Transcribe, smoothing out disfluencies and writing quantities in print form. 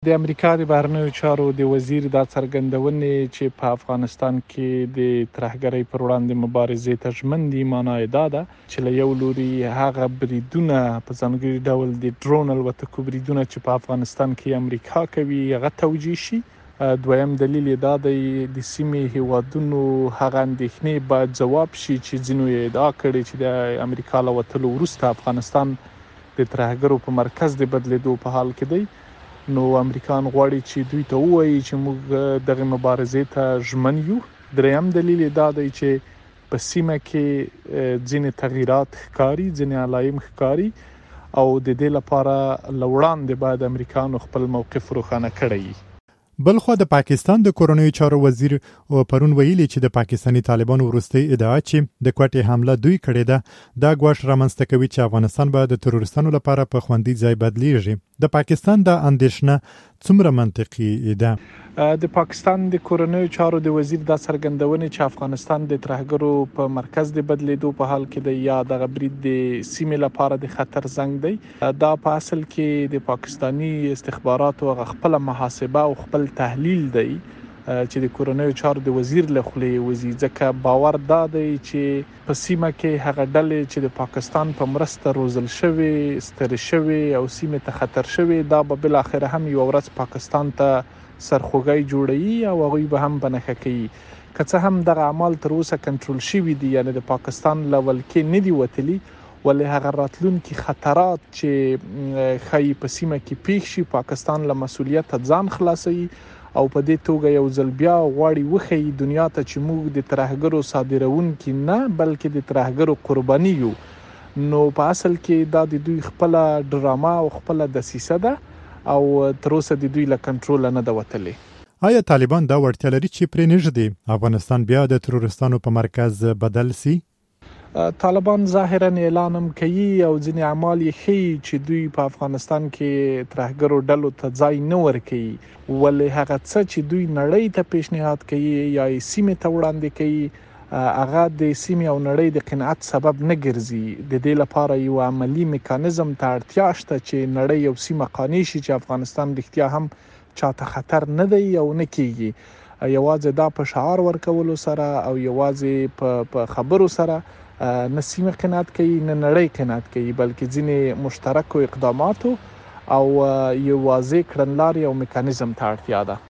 د امریکا د بهرنیو چارو د وزیر دا څرګندونې چې په افغانستان کې د ترهګرۍ پر وړاندې مبارزې ته ژمن دي، معنا یې دا ده چې له یو لوري هغه بریدونه په ځانګړي ډول د ډرون الوتکو بریدونه چې په افغانستان کې امریکا کوي هغه توجیه شي. دویم دلیل یې دا دی د سیمې هیوادونو هغه اندېښنې باید ځواب شي چې ځینو یې ادعا کړې چې د امریکا له وتلو وروسته افغانستان د ترهګرو په مرکز د بدلېدو په حال کې دی. نو امریکایان غواړي چې دوی ته ووایي چې موږ دغه مبارزې ته ژمن یو. دریم دلیل دا دی چې په سیمه کې ځینې تغییرات ښکاري، ځینې علایم ښکاري او د دې لپاره له وړاندې باید امریکایانو خپل موقف روښانه کړی وي. بلخوا د پاکستان د کورنیو چارو وزیر پرون ویلي چې د پاکستاني طالبانو وروستۍ ادعا چې د کوټې حمله دوی کړې ده دا ګواښ رامنځته کوي چې افغانستان به د تروریستانو لپاره په خوندي ځای بدلیږي. د پاکستان د اندېښنه څومره منطقي ده؟ د پاکستان د کورنیو چارو د وزیر دا څرګندونې چې افغانستان د ترهګرو په مرکز د بدلیدو په حال کې دی یا دغه برید د سیمې لپاره د خطر زنګ دی، دا په اصل کې د پاکستانی استخباراتو خپل محاسبه او خپل تحلیل دی چې د کورنیو چارو د وزیر له خولې وزي، ځکه باور دا دی چې په سیمه کې هغه ډلې چې د پاکستان په مرسته روزل شوی، ستر شوی او سیمه ته خطر شوی، دا به بل اخر هم یو ورځ پاکستان ته سرخوږی جوړوي او هغوی به هم بنښه کوي. که څه هم دغه اعمال تر اوسه کنټرول شوي دي، یعنی د پاکستان له ولکې نه دي وتلي، ولې هغه راتلونکي خطرات چې ښایي په سیمه کې پیښ شي پاکستان له مسؤلیت ځان خلاصوي او په دې توګه یو ځل بیا غواړي وښیي دنیا ته چې موږ د ترهګرو صادرونکي نه بلکې د ترهګرو قرباني یو. نو په اصل کې دا د دوی خپل ډرامه او خپل دسیسه ده او تر اوسه د دوی له کنټرول نه ده وتلې. آیا طالبان دا وړتیا لري چې پرې نږدې افغانستان بیا د تروریستانو په مرکز بدل سي؟ طالبان ظاهرا اعلان هم کوي او ځینې اعمال یې ښیي چې دوی په افغانستان کې ترهګرو ډلو ته ځای نه ورکوي، ولې هغه څه چې دوی نړۍ ته پیشنهاد کوي یا یې سیمې ته وړاندې کوي هغه د سیمې او نړۍ د قناعت سبب نه ګرځي. د دې لپاره یو عملی میکانیزم ته اړتیا شته چې نړۍ یو سیمه قانع شي چې افغانستان رښتیا هم چاته خطر نه دی او نه کیږي. یوازې دا په شعار ورکولو سره او یوازې په خبرو سره نه سیمه قناعت کوي نه نړۍ قناعت کوي، بلکې ځینې مشترکو اقداماتو او یو واضح کړنلارې او میکانیزم ته اړتیا ده.